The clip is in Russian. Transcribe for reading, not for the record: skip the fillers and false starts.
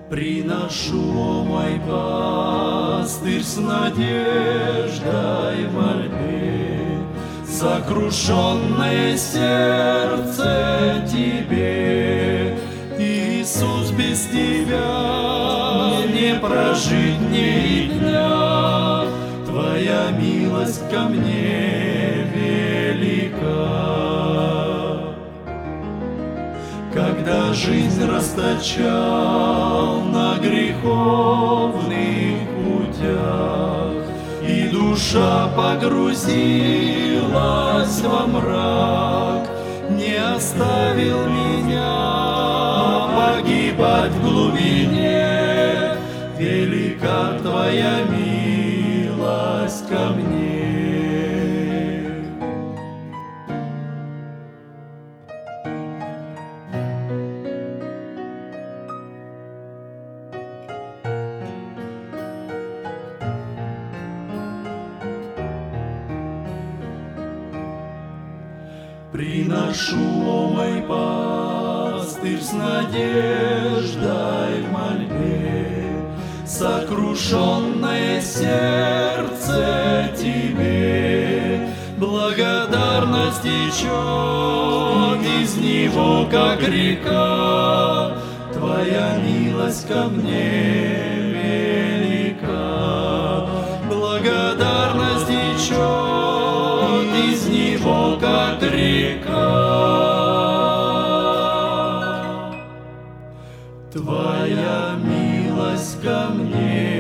Приношу, о мой пастырь, с надеждой в мольбе, сокрушенное сердце тебе. Иисус, без тебя не прожить ни дня, Твоя милость ко мне велика. Когда жизнь расточал на греховных путях, и душа погрузилась во мрак, не оставил меня погибать в глубине. Велика Твоя милость ко мне. Приношу, о мой пастырь, с надеждой в мольбе, сокрушенное сердце тебе. Благодарность течет из него, как река, Твоя милость ко мне велика. Благодарность течет из него, как река, Твоя милость ко мне